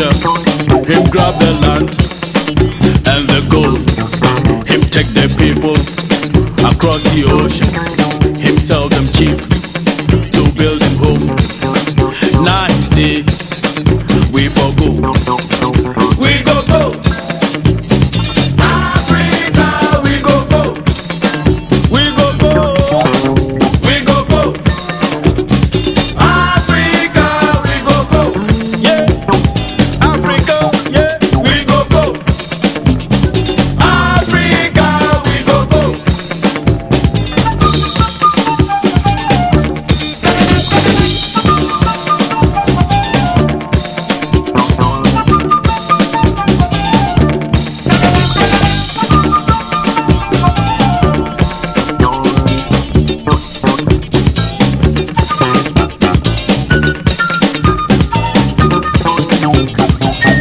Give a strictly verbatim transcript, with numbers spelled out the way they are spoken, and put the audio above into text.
water, him grab the land and the gold. Him take the people across the ocean, him sell them cheap to build him home. Now he say we for go.